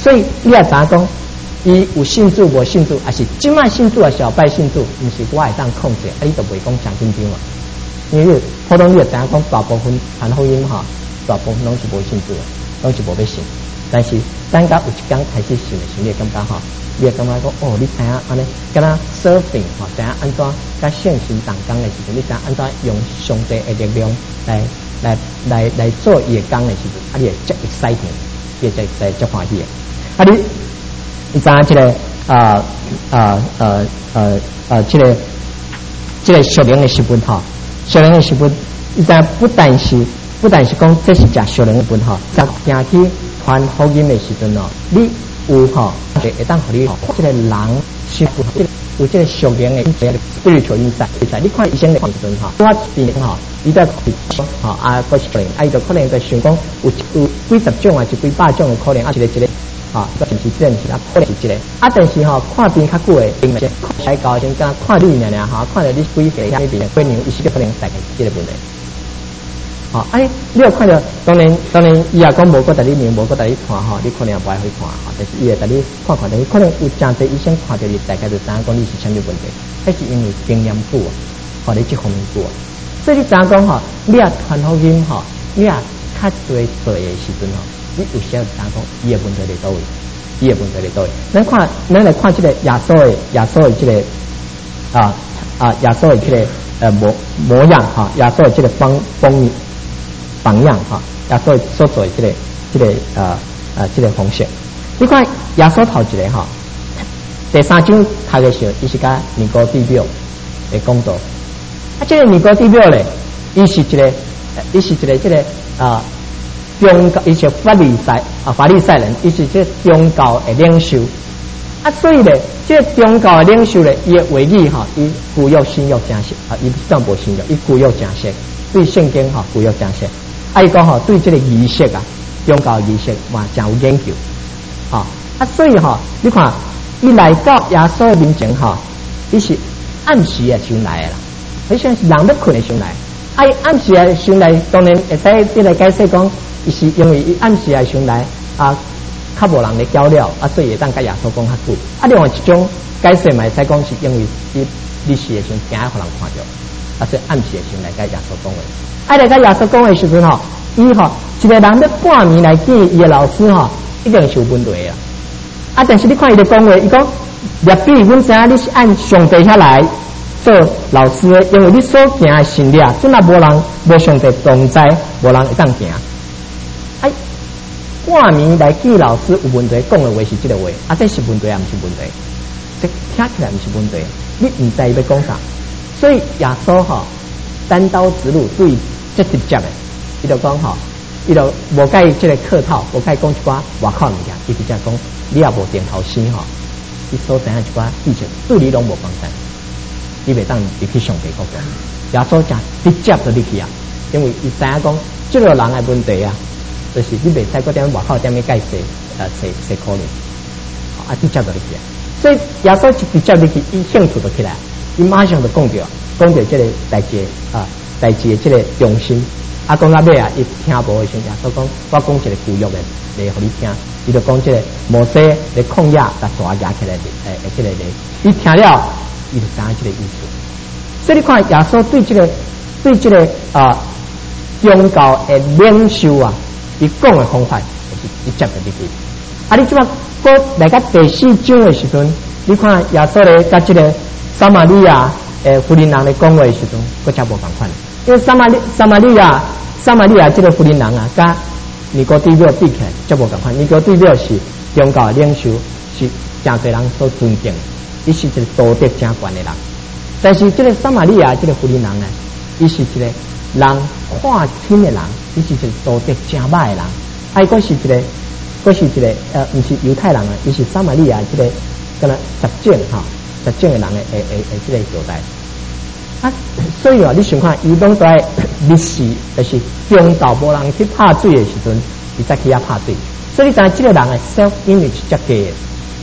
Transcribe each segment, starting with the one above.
所以你也知影讲，伊有信主无信主，还是即卖信主还是后摆信主，毋是我会当控制，你都袂讲诚紧张啊。因为普通你也知影讲，大部分传福音哈，大部分拢是无信主的，拢是无要信。但是等到有一天开始信的时候，你会感觉哈，你会感觉讲哦，你知影安尼，敢若 surfing 哈，知影安怎甲圣神同工的时阵，你知影安怎用上帝的力量来做伊的工的时阵，你会足 exciting， 你会足欢喜的。你知影这个这个属灵的食物哈，属灵的食物，你知影不但是讲这是食属灵的食物哈，行去传福音的时阵哦，你有吼会当互你这个人心有这个属灵的 spiritual insight， 你看医生的时阵哈，我病人哈，伊在吼啊，个是可能，伊就可能在想讲有几十种啊，就几百种的可能啊，一个。啊，个是这样是啊，可能是一个啊，但是吼，看病较久的，才高先讲看你尔哈，看到你几岁遐边，可能伊是可能大概这个问题。好，你有看到，当然，伊也讲无个带你念，无个带你看吼，你可能也不爱去看哈，但是伊会带你看，但是可能有真侪医生看到你，大概就知影讲你是什么问题，迄是因为经验久啊，或者这方面久啊，所以你知影讲吼，你也传福音吼，你也较多做的时阵吼。你有时候知影讲，伊的问题在倒位，咱来看这个耶稣的这个耶稣的这个模样哈，耶稣的这个榜样哈，耶稣所做的这个方式。你看耶稣头一个哈，第3章读的时候，伊是甲尼哥底母的讲道，这个尼哥底母咧，伊是一个这个宗教，伊是法利赛人，伊是这宗教的领袖啊，所以咧，这宗教的领袖咧，伊的话语哈，伊具有信仰正式啊，伊不算无信仰，伊具有正式，对圣经哈具有正式。伊讲哈，对这个仪式啊，宗教仪式嘛，真有研究啊，所以哈，你看，伊来到耶稣的面前哈，伊是暗时啊先来的啦，你像是人要困的先来，暗时啊先来，当然会使你来解释讲。伊是因为伊暗时来上来啊，较无人咧交了啊，所以会当甲耶稣讲较久。另外一种解释嘛，会使讲是因为伊历史的时阵惊互人看着，啊，所以暗时的时阵来甲耶稣讲话。来甲耶稣讲的时阵吼，伊吼一个人要半暝来见伊的老师吼，一定是有问题的啊。但是你看伊的讲话，伊讲列比，阮知影你是按上帝遐来做老师的，因为你所行的信念，准若无人无上帝同在，无人会当行。半暝来见老师有问题，讲的话是这个话，这是问题也不是问题，这听起来不是问题，你唔知伊要讲啥，所以耶稣吼单刀直入，对这直接的，伊就讲吼，伊就无甲伊这个客套，无甲伊讲一寡外口物件，伊直接讲，你也无点头先吼，你所知影一寡事情对你拢无帮助，你袂当入去上帝国家，耶稣讲直接就入去啊，因为伊知影讲这个人的问题啊。就是你袂使搁点外口点样解释谁可能直接就入去啊！所以耶稣直接入去，伊兴趣就起来，伊马上就讲着这个代志的这个中心讲到尾啊，伊听无的时候，耶稣讲我讲一个旧约的来互你听，伊就讲这个摩西的旷野把蛇压起来的这个的，伊听了伊就知影这个意思。所以你看耶稣对这个宗教的领袖啊。伊讲的方法就是直接就入去。你即摆搁来到第4章的时阵，你看耶稣咧甲这个撒玛利亚妇人人咧讲话的时阵，搁较无共款。因为撒玛利亚这个妇人人啊，甲尼哥底母比起来，较无共款。尼哥底母是宗教领袖，是真侪人所尊敬的，伊是一个道德正高的人。但是这个撒玛利亚这个妇人人呢，伊是一个人看轻的人，伊是一个道德正歹的人，还佫是一个毋是犹太人啊，伊是撒玛利亚这个敢若十种的人的这个所在所以你想看，伊拢在历史就是中道无人去拍水的时阵，伊才去遐拍水，所以你知这个人的 self image 较低的。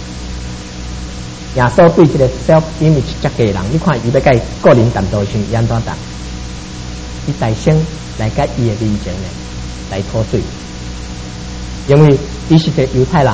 耶稣对这个 self image 较低的人，你看伊要甲伊个人谈道时，伊安怎谈？伊大声来甲伊的面前呢来吐水，因为伊是个犹太人，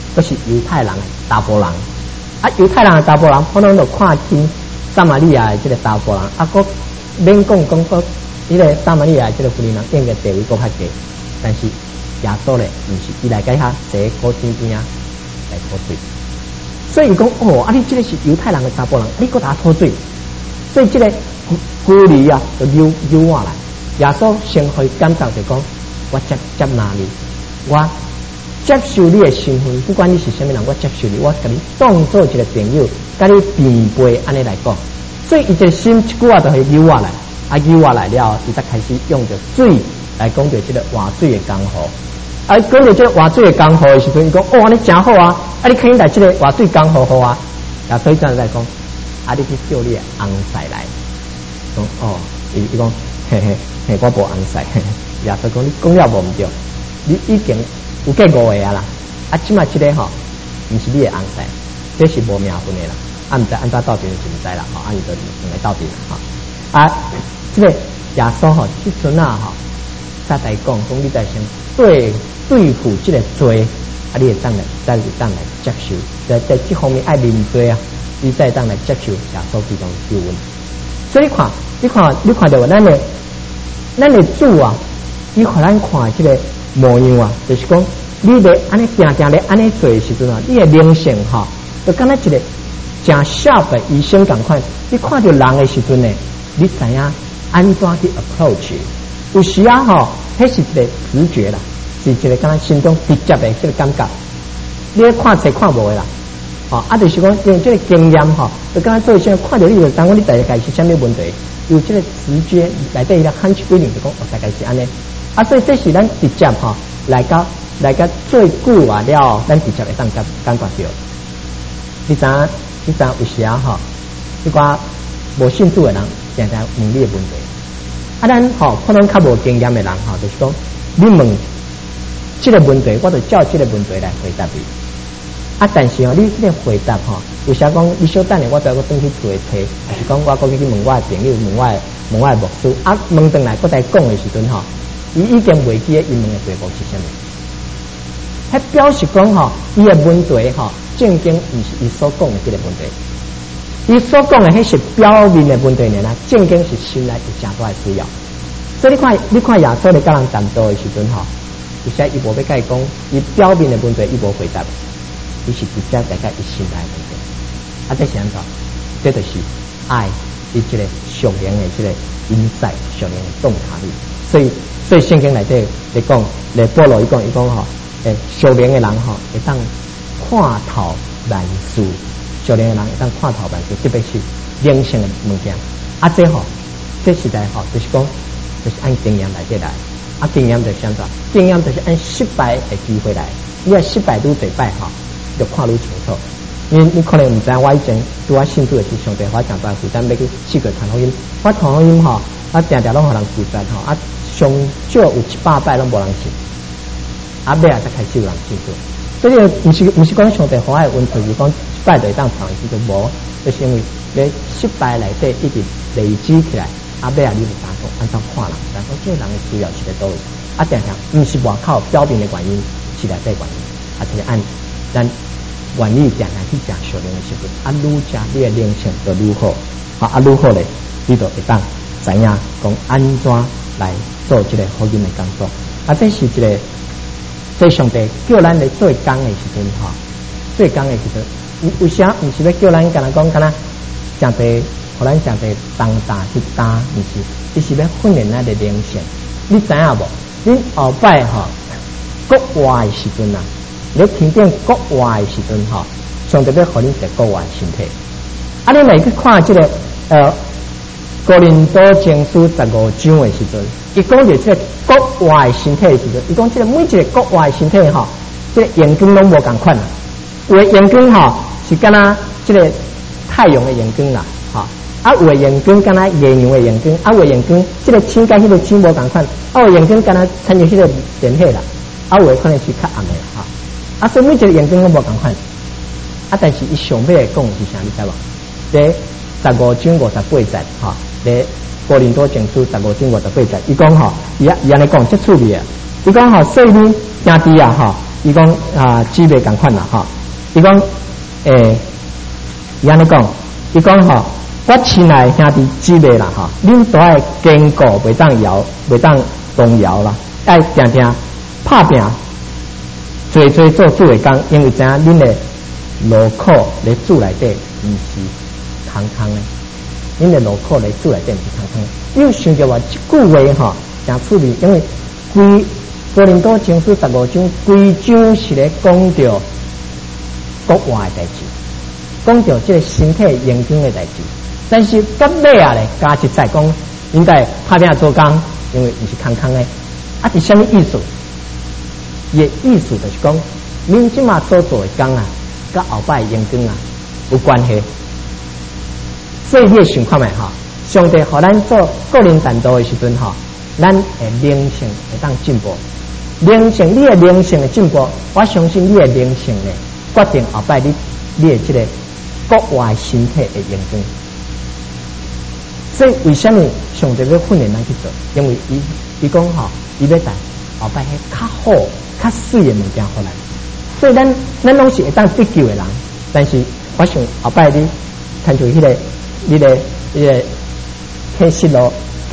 都是犹太人的查甫人。啊，犹太人的查甫人可能就看清撒玛利亚的这个查甫人，啊，个免讲个，这个撒玛利亚的这个妇女人应该地位够较低，但是耶稣咧，唔是伊来解下第一个先边啊来脱罪，所以讲哦，啊，你这个是犹太人的查甫人，你给他脱罪，所以这个妇女啊就溜下来，耶稣先去感受就讲，我接纳你，我接受你的身份，不管你是什么人，我接受你，我跟你当做一个朋友，跟你平辈安尼来讲，所以伊这心一句话就会溜下来，啊溜下来了，伊才开始用着水来讲着这个换水的功夫。啊，讲到这个换水的功夫的时阵，伊讲哦，你真好啊！啊，你可以来这个换水功夫好啊！啊，所以这样来讲，啊，你去叫你的翁婿来，讲哦，伊讲嘿，我无翁婿，耶稣讲你讲了无唔对，你已经有过5个啊啦，啊，即马这个吼，唔是你的翁婿，这是无名分的啦，啊，唔知按照道理就唔知啦，吼，啊，伊就用来道理啦，吼，啊，这个耶稣吼，即阵啊吼，再来讲你在先对付这个罪，啊，你会当来接受，在这方面爱认罪啊，你再当来接受耶稣基督的救恩。所以你看到咱的主啊，伊互咱看这个模样啊，就是讲你咧安尼定咧安尼做的时阵啊，你的灵性哈，就敢若一个真 sharp 的医生共款。你看到人的时阵呢，你知影安怎去 approach？ 有时啊吼，迄是一个直觉啦，是一个敢若心中直接的这个感觉。你咧看册看无的啦，哦，啊，就是讲用这个经验吼，就敢若做些看到你就当讲你大概是啥物问题，有这个直觉内底个 hunch feeling 就讲大概是安尼。啊，所以这是咱直接吼来到最久啊了，咱直接会当感觉到。你知有时啊吼，你讲无信主的人常常问你的问题。啊，咱吼可能较无经验的人吼，就是讲你问这个问题，我就照这个问题来回答你。啊，但是哦，你这个回答吼，有时讲你小等下，我再我转去做题，还是讲我过去问我的朋友，问我的牧师，啊，问转来我再讲的时阵吼，伊已经袂记伊问的题目是啥物。迄表示讲吼，伊的问题吼，正经毋是伊所讲的这个问题。伊所讲的迄是表面的问题呢，正经是心内有正大的需要。所以你看耶稣咧甲人谈道的时阵吼，有时伊无要甲伊讲，伊表面的问题伊无回答，伊是直接来甲伊心内的问题。啊，这是安怎？这就是爱伊这个属灵的这个因在属灵的洞察力。所以圣经内底来讲，来保罗伊讲吼，属灵的人吼会当看透万事。属灵的人会当看透万事，特别是灵性的物件。啊，这吼，这时代吼，就是讲，就是按经验来来。啊，经验就是安怎？经验就是按失败的机会来。你要失败愈侪摆吼，就看愈清楚。你可能唔知，我以前拄我信主的时上帝，我常常负担要去4个传福音。我传福音吼，我常常拢互人负责吼，啊，上少有700摆拢无人信，啊，尾啊才开始有人信主。所以唔是讲上帝互我的恩赐，是讲拜就当传是就无，就是因为你失败内底一直累积起来，啊，尾啊你就打讲按照看人，但讲这个人的需要是在倒位，啊，常常唔是外口表面的原因，是内底原因，啊，就是按咱愿意常常去讲属灵的时阵，啊，愈加你的灵性就愈好，啊，愈好咧，你就会当知影讲安怎来做这个福音的工作，啊，这是一个。所以上帝叫咱来做工的时阵吼，做工的时阵，有啥毋是要叫咱干那讲干那，上帝互咱上帝当打去打，毋是，伊是要训练咱的灵性。你知影无？恁后摆吼国外的时阵啊，你听见国外的时阵吼，上帝要互恁一个国外身体。啊，你来去看这个哥林多前书15章的时阵，伊讲着这个国外身体的时阵，伊讲这个每一个国外身体吼，这个眼光拢无共款啦。有的眼光吼是敢若这个太阳的眼光啦，哈，啊有的眼光敢若月亮的眼光，啊有的眼光这个星甲迄个星无共款，啊有的眼光敢若参照迄个电火啦，啊有的可能是较暗的哈，啊所以每一个眼光拢无共款，啊但是伊上尾讲是啥你知无？这15章58节哈。咧哥林多前书15章58节，伊讲吼，伊安尼讲，这趣味啊！伊讲吼，所以你兄弟啊，吼， 伊讲姊妹共款啦哈，伊讲伊安尼讲，伊讲吼，我亲爱兄弟姊妹啦哈，恁都爱坚固，袂当摇，袂当动摇啦，爱定定拍拼，做做做主的工，因为知影恁的劳苦咧主内底毋是空空的，恁的劳苦咧主内底毋是空空的。又想着话一句话吼，真趣味，因为规哥林多前书15章规章是咧讲着国外的代志，讲着这个身体严重的代志。但是到尾啊咧，加一再讲应该拍拼做工，因为毋是空空的。啊，是什么意思？伊的意思就是讲，恁即马所做的工啊，甲后摆严重啊有关系。所以你想看觅哈，上帝互咱做个人战斗的时阵哈，咱的灵性会当进步。灵性，你的灵性的进步，我相信你的灵性呢，决定后摆你的这个国外身体的严重。所以为什么上帝要训练咱去做？因为伊讲吼，伊要带后摆迄较好、较水的物件互咱。所以咱拢是会当得救的人，但是我想后摆你看像迄个启示录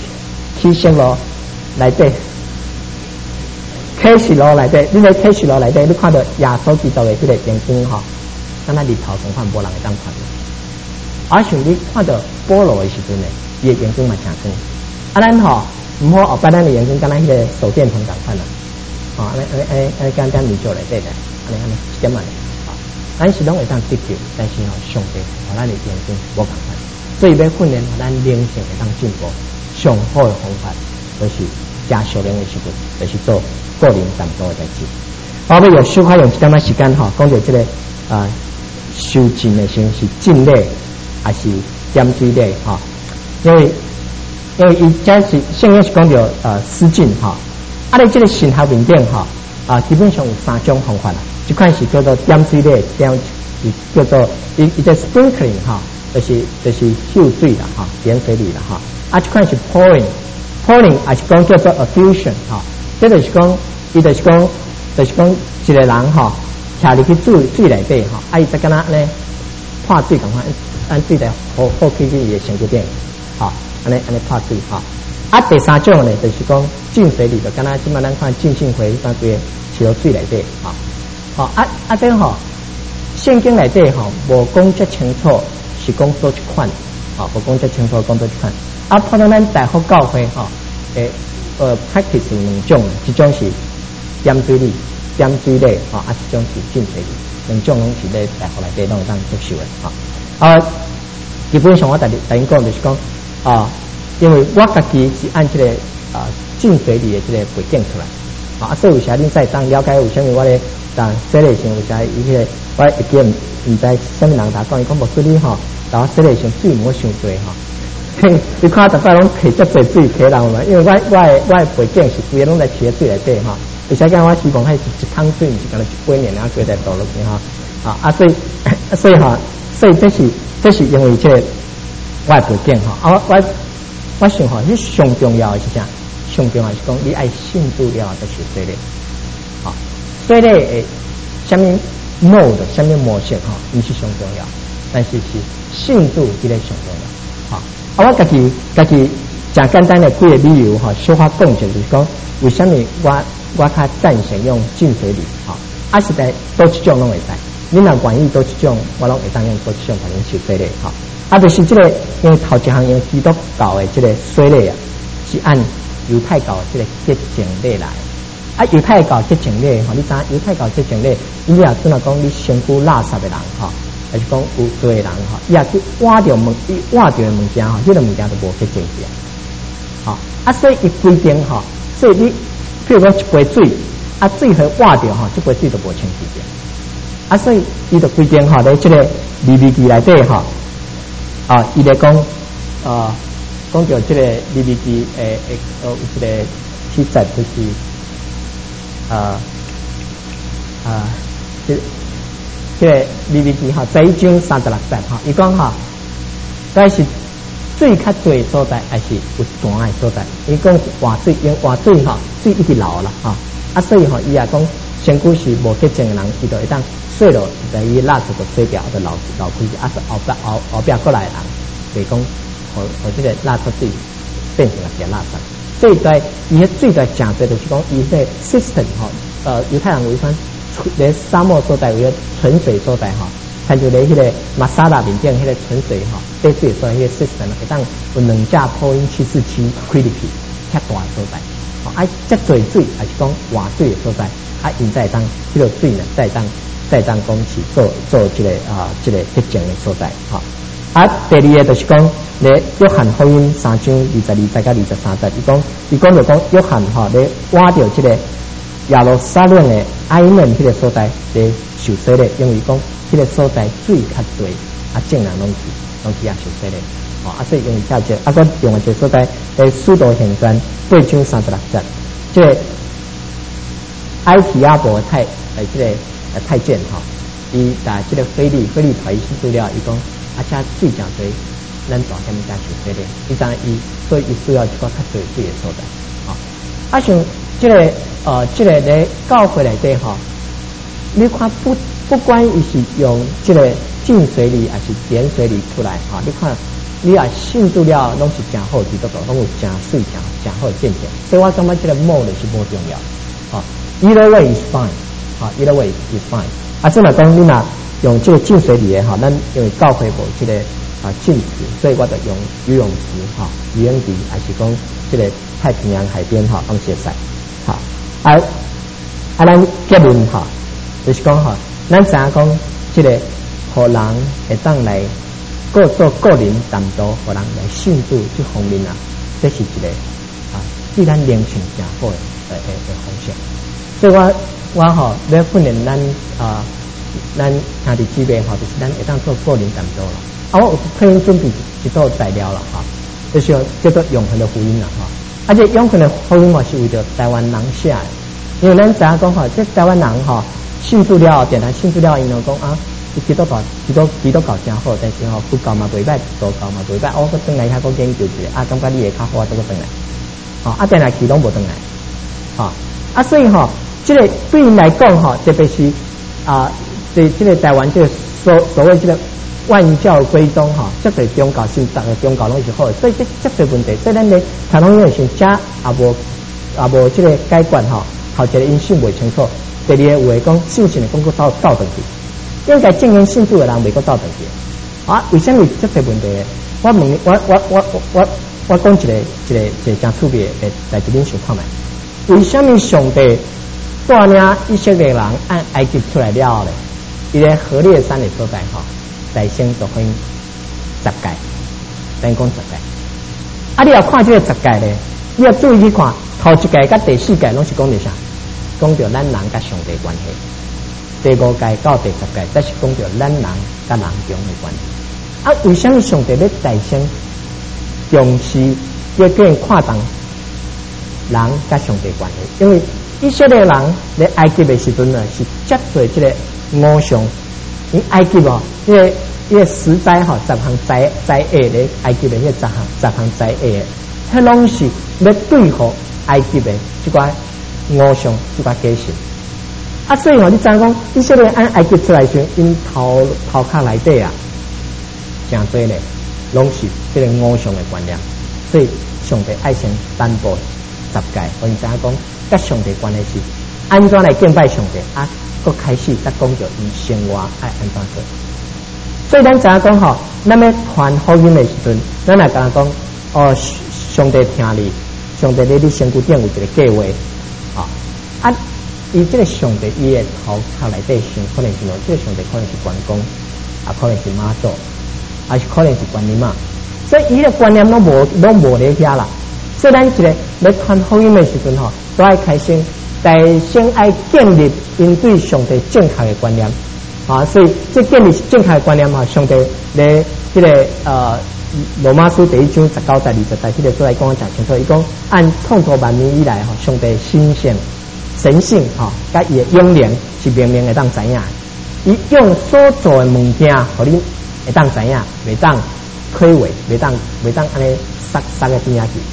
内底。启示录内底，你在启示录内底，你看到耶稣基督的这个眼睛哈，敢若日头同款，无人会当看。而像你看到保罗的时阵呢，伊的眼睛嘛真光。咱吼唔好后摆咱的眼睛，敢若迄个手电筒同款啦。安尼简研究内底的，安尼一点仔啊，咱是拢会当得救，但是上帝互咱的眼睛无同款，所以要训练咱灵性会当进步，上好的方法就是加修炼的时阵，就是做个人战斗的代志。我要有小可用一点仔时间哈，讲到这个修静的时候是静礼还是点水礼哈？因为伊这是圣经是讲到思静哈，你这个神学面顶哈基本上有3种方法啦。一款是叫做点水礼，叫做伊个 sprinkling 哈，就是秀水啦哈，点水里啦哈。一款是 pouring 也是讲叫做 affusion 哈，这就是讲伊就是讲一个人哈，下入去水内底哈，伊再敢若咧破水共款，按水来好去伊的身躯顶，哈，安尼破水哈。第3种呢，就是讲浸水里，就敢若即摆咱看浸信会一般对是落水内底哈。好这吼，圣经内底吼无讲遮清楚，是讲做一款，无讲遮清楚，讲做一款。碰到咱大福教会吼，practice 有2种，一种是点水礼，一种是浸水礼，2种拢是咧大福内底拢会当接受的基本上我大因讲就是讲因为我家己是按这个浸水礼的这个背景出来所以有时恁再当了解为什么我咧当洗礼上有时伊迄个我一见唔知什么人打讲，伊讲无说你吼，然后洗礼上水唔好伤多你看大家拢摕足侪水摕人嘛，因为我的背景是规个拢在摕水内底而且讲我希望迄一桶水，毋是讲一几年然后规在倒落去所以这是因为这个我的背景我想你上重要的是啥？上重要是讲你爱信主了再受洗礼洗礼的什么 mode 什么模式毋是上重要，但是信主这个上重要我家己真简单的几个理由小可讲就是讲为什么我较赞成用浸水礼实在多一种拢会使，恁若愿意多一种，我拢会当用多一种，可能受洗礼就是这个因为头一项因为基督教的这个洗礼是按犹太教的这个洁净礼来犹太教洁净礼你知犹太教洁净礼伊也只能讲你身躯垃圾的人还是讲有罪的人伊也去挖掉的物件这个物件都无洁净掉所以伊规定所以你譬如讲一杯水水和挖掉这杯水都无清洗掉所以伊就规定在这个利未记内底伊来讲讲到这个利未记有一个记载就是这个利未记第1章36节伊讲该是水较多的所在，还是有泉的所在？伊讲是活水，因为活水水一直流啦所以伊也讲身躯是无洁净的人，伊就会当碎落，在伊蜡烛就碎掉，就流开去，后壁过来的人，就是讲，和这个蜡烛水变成了点蜡烛。所以在伊个最大正侪就是讲，伊个 system 犹太人为穿咧沙漠所在，有个纯水所在看就咧迄个马萨拉面顶迄个纯水被水所迄个 system 会当有2架波音747开入去，较大所在。遮多水还是讲换水的所在，因再当迄个水呢，再当讲是做这个这个洁净的所在。第二个就是讲咧约翰福音3章22节到23节，伊讲就讲约翰咧挖到这个耶路撒冷的哀嫩迄个所在咧受洗咧，因为讲迄个所在水较多，正人拢去受洗咧。所以用下节，个用一个所在诶，使徒行传8章36节，即个埃提阿伯这个太监伊把这个菲利团伊资料，伊讲遮水诚多，咱大家遮受洗咧，所以伊需要一个较多水的所在。像这个咧教会内底你看不管伊是用这个净水里还是点水里出来你看。你也信主了，拢是真好，基督徒拢有真水真好见证。所以我感觉这个某就是无重要。Either way is fine. Either way is fine. 这来讲，你若用这个净水里咱因为教会无这个净池，所以我就用游泳池游泳池，还是讲这个太平洋海边放些使。咱结论就是讲咱知影讲这个互人会当来。做个人担当，互人来信主这方面这是一个对咱灵性真好的方向。所以我要训练咱兄弟姊妹就是咱会当做个人担当了。我有可以准备一套材料了就是叫做永恒的福音了而且永恒的福音是为着台湾人写的，因为咱知影讲这台湾人信主了，电台信主了，因就讲基督教真好，但是佛教嘛袂歹，道教嘛袂歹，我搁转来遐搁研究一下，感觉你会较好，再搁转来，转来去拢无转来，所以这个对因来讲特别是对这个台湾这个所谓这个万教归宗这对宗教信达的宗教拢是好的，所以这对问题，所以咱咧传统因为家也无这个解决头一个因信袂清楚，第二个有诶讲信心的讲过倒转去。应该正言信主的人，美国倒转去为什么这个问题？我讲一个真趣味的代志，恁想看觅？为什么上帝带领以色列人按埃及出来了咧？伊咧何烈山的所在在先就分10诫，等于讲10诫。你要看这个10诫咧，你要注意去看头1诫甲第4诫拢是讲着啥？讲着咱人甲上帝关系。第5诫到第10诫，这是讲到咱人甲人中的关系。为什么上帝要大声重视要叫人看重人甲上帝关系？因为以色列人在埃及的时阵是接受这个偶像，因埃及因为10灾10项灾厄咧，埃及的那10项灾厄，迄拢是要对付埃及的这个偶像这个假神。所以你知影讲以色列按埃及出来时，因头壳内底真多咧，拢是这个偶像的观念。所以上帝爱先颁布10诫，我因知影讲甲上帝关系是安怎来敬拜上帝佫开始才讲着伊生活爱安怎做。所以咱知影讲咱要传福音的时阵，咱来讲上帝听你，上帝在你身躯顶有一个计划伊这个上帝伊的头壳内底想，可能是这个上帝可能是关公，可能是妈祖，是可能是观音嘛。所以伊的观念拢无咧遐啦。所以咱一个要传福音的时阵都爱开先爱建立因对上帝正确的观念所以这建立正确的观念上帝咧这个罗马书第1章19节20节，这个都来讲讲清楚。伊讲按创造万民以来上帝新鲜。神性甲伊的永能是明明会当知影，伊用所做的物件，互你会当知影，袂当亏话，袂当安尼塞个边仔去。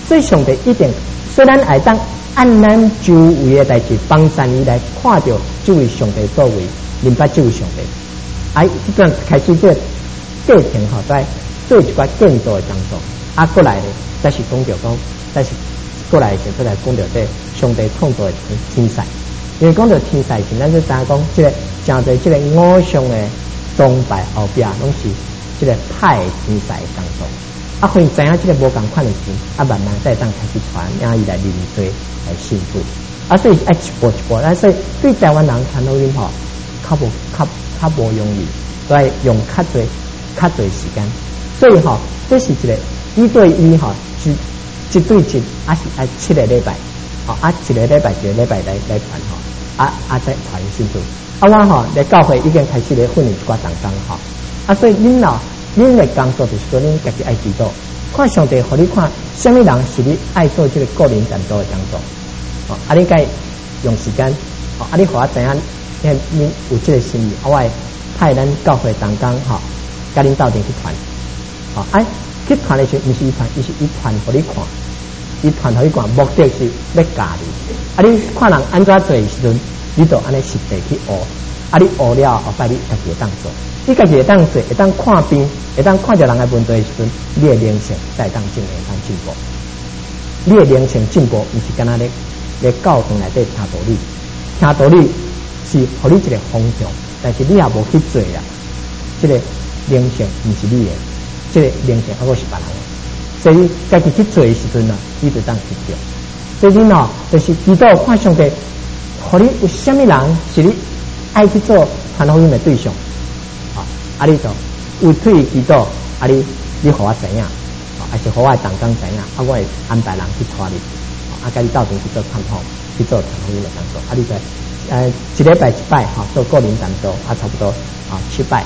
所以上帝一定虽然会当按咱周围的代志帮善伊来看到这位上帝作为，明白这位上帝。这段开始这过程吼，在做一寡建造的工作，过来咧，再是讲到讲，再是过来就再来讲到这上帝创造的天赛。因为讲到天赛前，咱就知影讲，这个正在这个偶像的崇拜后边，拢是这个派天赛的工作。可以知影这个无共款的钱，慢慢再当开始传，让伊来认罪来信主。所以一步一步，所以对台湾人传福音吼，较无容易，都要用较侪时间。所以吼，这是一个1对1吼，一对1，是7个礼拜，一个礼拜来传吼，再传信主。我吼在教会已经开始咧训练一寡同工吼，所以恁的工作就是说，恁家己爱知道，看上帝互你看，什么人是你爱做这个个人战斗的工作。你该用时间，你互我知影，恁有这个心意，我会派咱教会同工吼，甲恁斗阵去传。去传的时候，不是伊传，伊传互你看，伊传互你看，目的是要教你。你看人安怎做的时阵，你就安尼实地去学。你学了后摆你家己会当做，你家己会当做，会当看病，会当看到人的问题的时阵，你的灵性再当进步。你的灵性进步，不是干那咧教堂内底听道理，听道理是互你一个方向，但是你也无去做啦。这个灵性不是你的，这个灵性还是别人的，所以家己去做的时阵呢，你就当去做。所以你就是知道看上帝，互你有什么人是你爱去做传福音的对象，你就为退祈祷，你互我知影，还是互我同工知影，我会安排人去带你，甲你斗阵去做探访，去做传福音的工作。你就一礼拜一摆，做个人工作，差不多7摆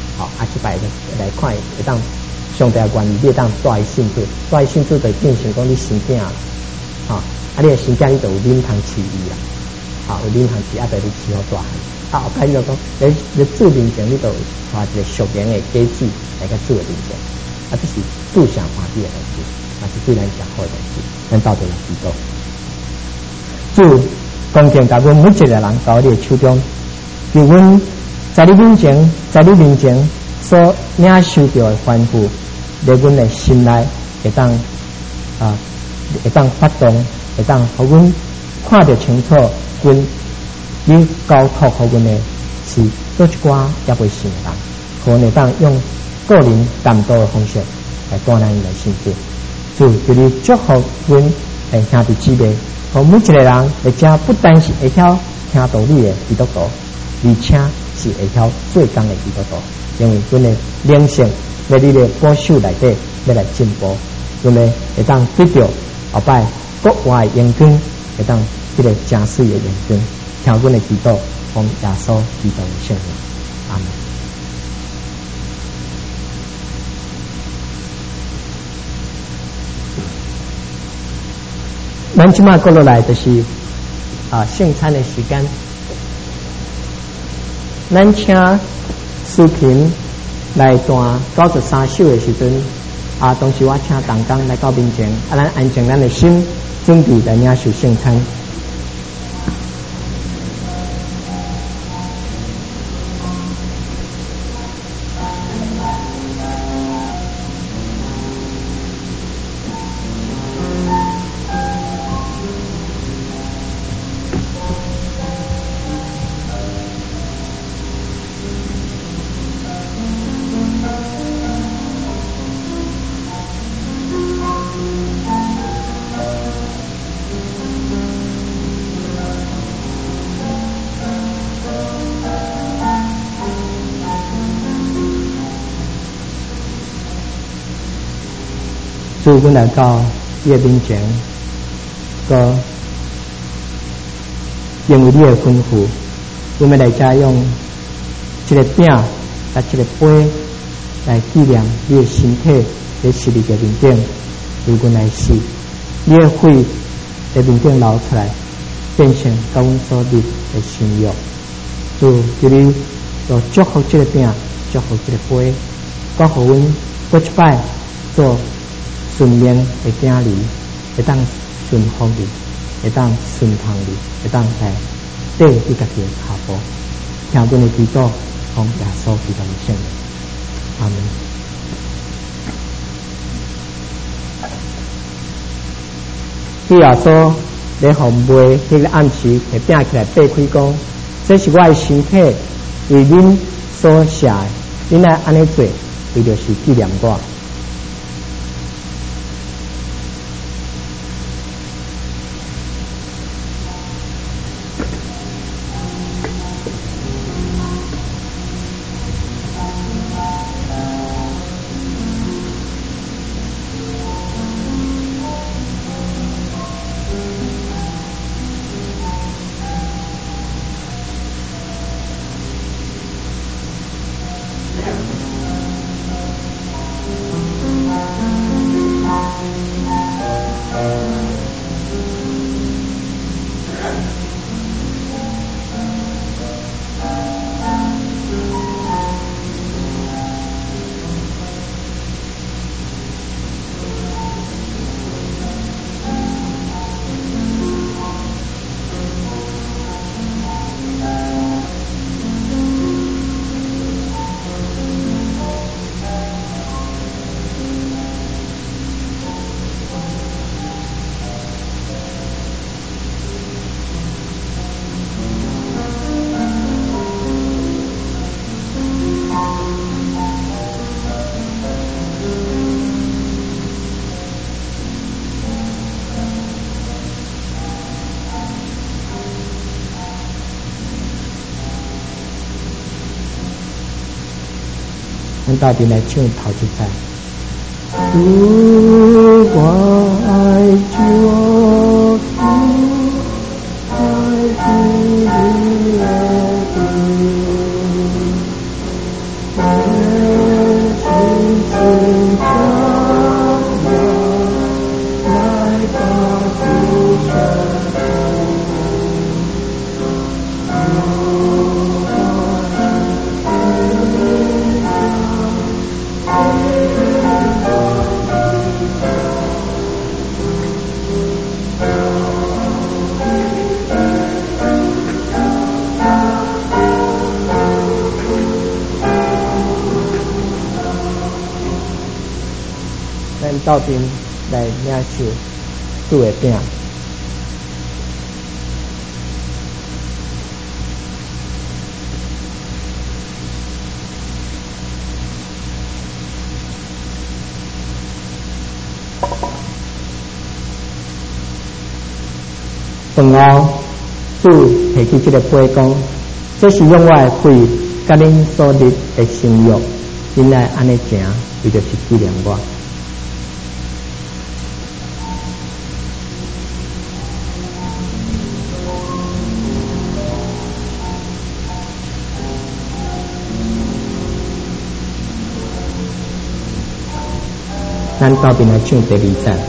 ，7摆来看会当上帝的愿意，你会当带伊信主，带伊信主就变成讲你身体你的身体你就有领通饲伊啦。有领通饲，就你饲好大汉。后摆你就讲，你主面前你就带一个属灵的家子来甲主的面前，这是主上欢喜的代志，也是对咱上好的代志。咱到底来祈祷，主恭敬甲阮每一个人到你的手中，求阮在你面前所领受到的吩咐，在阮的心内会当发动，会当互阮看得清楚，你交托互阮的是做一寡也未信的人，可能会当用个人感动的方式来带咱来信主。主求你祝福阮的兄弟姊妹，和每一个人会遮不单是会晓听道理的基督徒，而且是会晓做工的基督徒，因为阮的灵性在你的保守内底要来进步，阮的会当得到后摆国外的阳光，会当这个真水的阳光。听阮的祈祷，奉耶稣基督的圣名，阿门。咱即马过落来就是圣餐的时间，咱请诗琴来弹93首的时阵，当时我请同工来到面前，咱安静咱的心，准备来领受圣餐。主，阮来到你的面前，个因为你的吩咐，阮要来家用这个饼甲这个杯来纪念你的身体在十字架面顶为阮来死，你的血在面顶流出来，变成甲阮所立的新约。主，求你就祝福这个饼，祝福这个杯，甲互阮过一摆做顺命的囝儿， 会当顺服你，会当顺从你，会当来对你家己的脚步。听阮的祈祷，奉耶稣基督的圣名，阿门。主耶稣，你互卖迄个暗时会拼起来掰开讲，这是我的身体，为恁所写的，恁来安尼做，为就是纪念我。咱到底来唱头一摆。主，我爱主，爱主的全心将我来到主身咱到底来领受主的饼。饭后，主提起这个杯讲，这是用我的血，甲恁所立的新约，恁来安尼行，为就是纪念我。咱到边来唱第二站。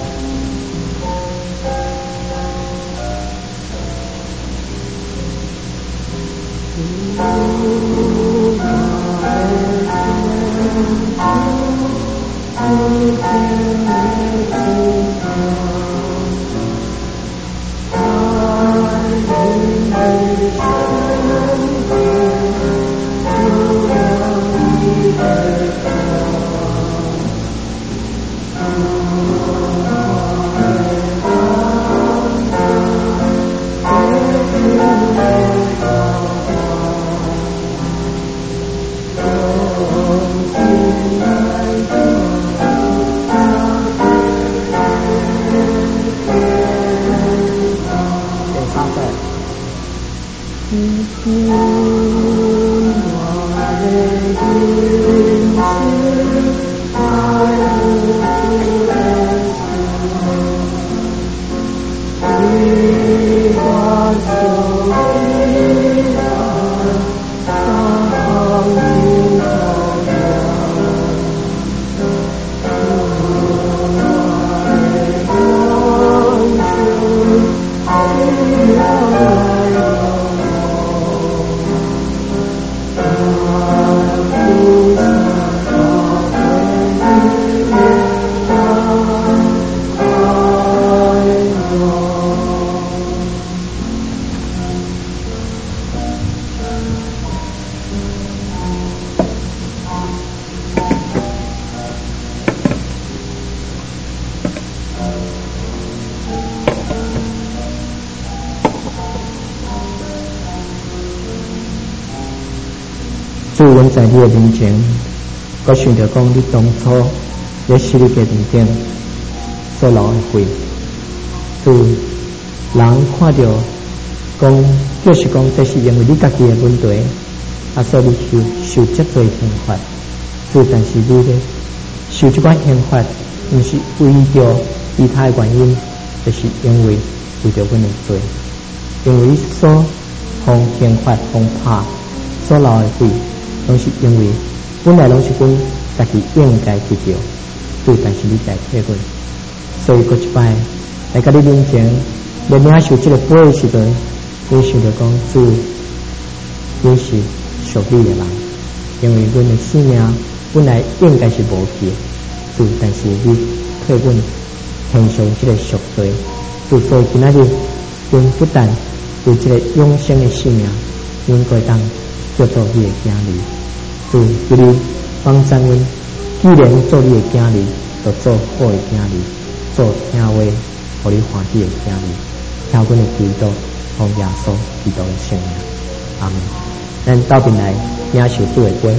主，阮在你的面前，我想着讲你当初在十字架面顶所流的血，主，人看到讲，就是讲，这是因为你家己的问题，所以你受这多刑罚。主，但是你咧受这款刑罚，毋是为着其他的原因，就是因为为着阮的罪，因为所互刑罚、互拍所流的血，拢是因为本来拢是阮家己应该得到，主，但是你代替阮，所以过一摆来到你面前，要领受这个杯的时阵，你想着讲，主，你是属你的人，因为阮的性命本来应该是无去的，主，但是你替阮献上这个赎罪，主，所以今仔日阮不但有这个永生的性命，阮可以当叫做你的囝儿，主，求你帮助阮，既然做你的囝儿，就做好的囝儿，做听话、互你欢喜的囝儿，听阮的祈祷，奉耶稣基督的圣名，阿门。咱到边来领受主的杯。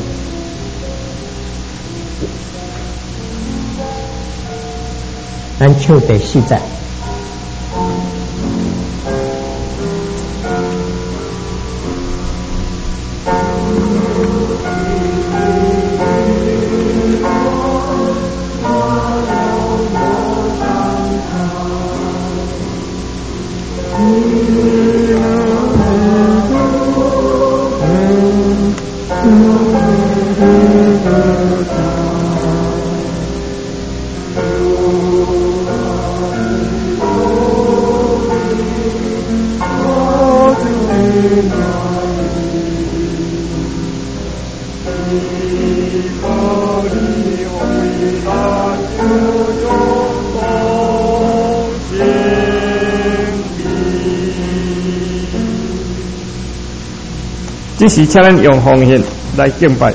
咱唱第4节。这时，请咱用奉献来敬拜。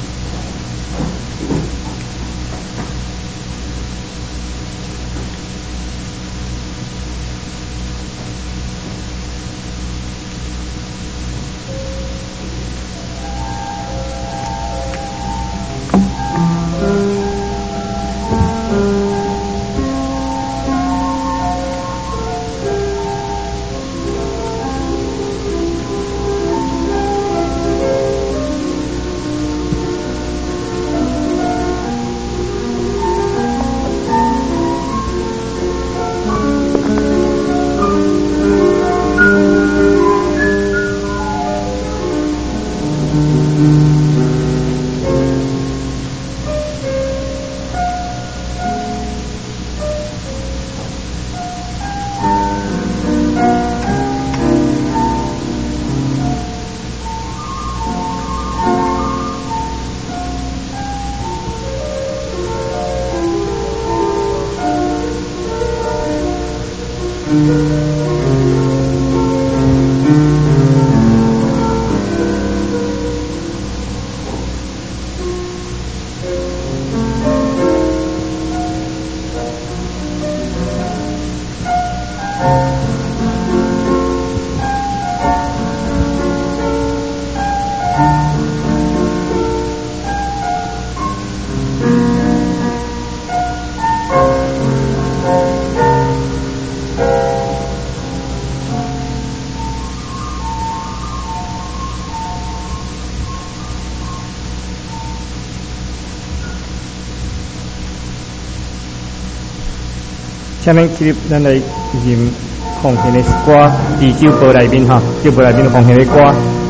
请咱起立，咱来吟奉献的歌，第9部内面哈，9部内面奉献的歌。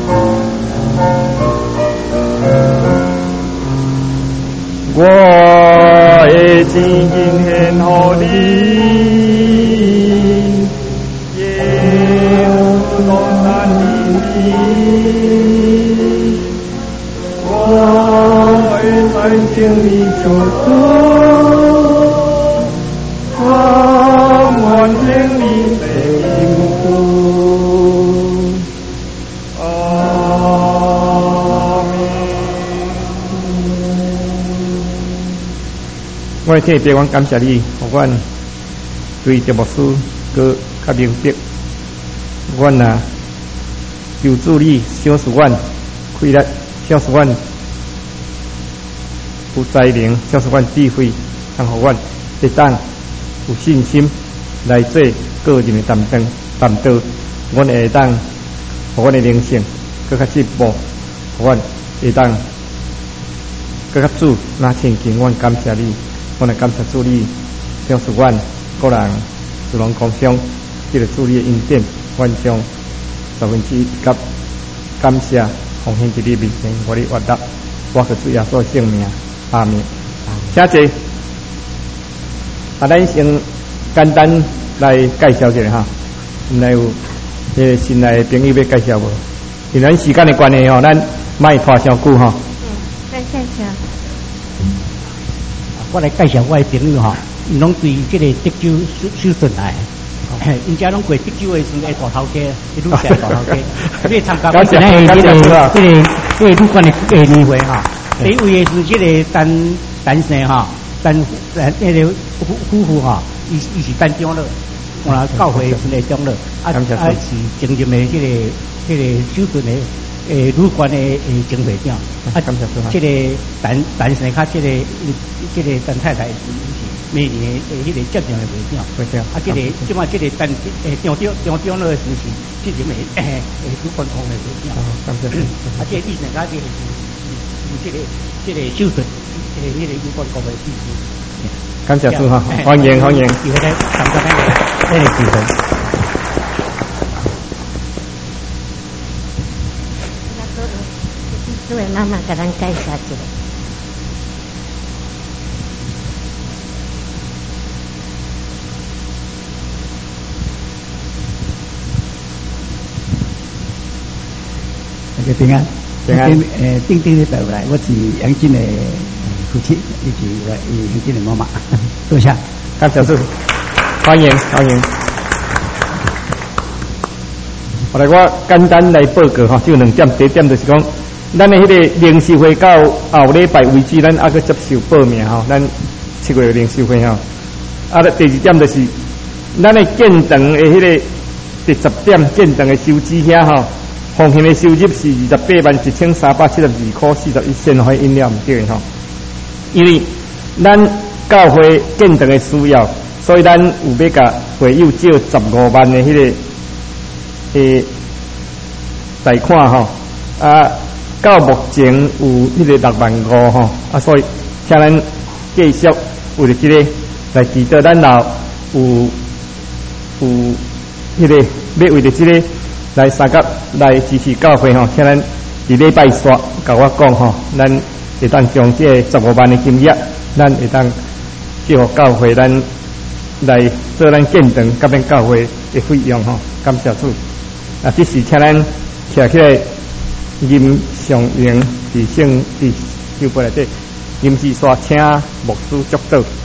我的真心献予你，耶稣当赞你，我的在心里救赎。完成你的应许，阿门。我的天父，我感谢你，互阮对着牧师搁较明白，阮求主你赏赐阮开力， 教使阮有才能，教使阮智慧，通互阮会当有信心来做个人的担当，阮会当互阮的灵性更较进步，互阮会当更较主那亲近。阮感谢你，阮来感谢主你，表示阮个人自龙共享，这个主你的恩典，阮将1/10甲感谢奉献伫你面前，我的活答，我可主耶稣的圣名，阿门。请坐。咱先简单来介绍一下哈，现在有新来的朋友要介绍无？因为时间的关系吼，咱卖拖伤久吼。 来介绍。 我来介绍我的朋友哈，因拢对这个德州手顺来，因家拢过德州的时候大头家，一路下大头家，你参加咱这个旅馆的年会哈，第一位是这个单生哈。那个夫妇哈，伊是单长老，我教会是个长老，是正任的这个手顺的旅馆的经会长，这个单生较这个单太太是每年迄个接任的会长，这个即马这个长老的是这任的旅馆方的会长，这个以前他这个是这个手顺。那个有关国的事情， 感谢主哈，欢迎。 以后来参加那个聚会。 这位妈妈给咱介绍一下。 大家平安。丁的到来，我是杨金的夫妻，以及我杨金的妈妈，坐下。 感谢主，欢迎。后来我简单来报告哈，就2点，第一点就是讲，咱的迄个灵修会到后礼拜为止，咱还阁接受报名哈，咱7月灵修会哈。第2点就是，咱的建堂的迄个第10点建堂的收支遐哈。奉献的收入是281372块41仙，可以饮料唔对吼。因为咱教会建堂的需要，所以咱有要甲会友借15万的迄个贷款吼。到目前有迄个6万5吼，所以请咱继续为了这个来祈祷，咱有迄个要为了这个。来三甲来支持教会吼，请咱伫礼拜三甲我讲吼，咱会当将这15万的金额，咱会当寄互教会，咱来做咱建堂甲咱教会的费用吼，感谢主。这是请咱徛起来吟上言伫圣伫教会内底吟诗刷请牧师祝祷。